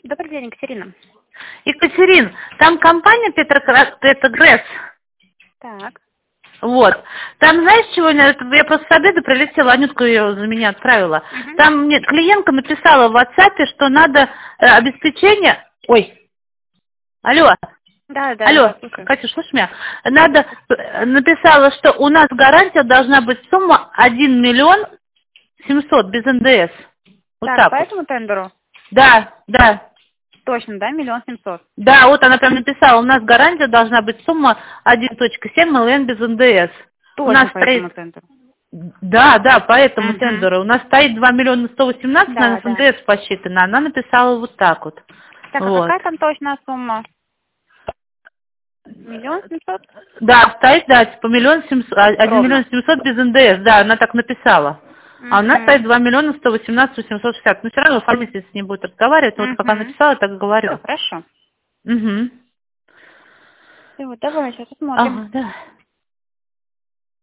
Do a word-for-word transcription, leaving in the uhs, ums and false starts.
Добрый день, Екатерина. Екатерин, там компания Петрограсс, Петрограсс. Так. Вот. Там, знаешь, сегодня, я просто с обеда прилетела, Анютка ее за меня отправила. Угу. Там мне клиентка написала в WhatsApp, что надо э, обеспечение... Ой, алло. Да, да, Алло, да, слушаю. Катя, слышишь меня? Надо, э, написала, что у нас гарантия должна быть сумма один миллион семьсот без эн дэ эс. Вот Так, так по вот. этому тендеру? Да, да. Точно, да, миллион семьсот? Да, вот она прям написала, у нас гарантия должна быть сумма один целых семь эл без эн дэ эс. У Тоже нас по этому стоит... тендеру? Да, да, по этому Угу. тендеру. У нас стоит два миллиона сто восемнадцать, Да, наверное, с эн да. дэ эс посчитано. Она написала вот так вот. Так, а Вот. какая там точная сумма? Миллион семьсот? Да, стоит, да, типа миллион семьсот, один миллион Ровно. семьсот без эн дэ эс, да, она так написала. А у нас стоит Угу. два миллиона сто восемнадцать восемьсот шестьдесят. Но все равно оформитель с ней будет разговаривать. Вот как она Угу. написала, так и Все, говорю. хорошо. Угу. И вот давай сейчас посмотрим. Ага, да.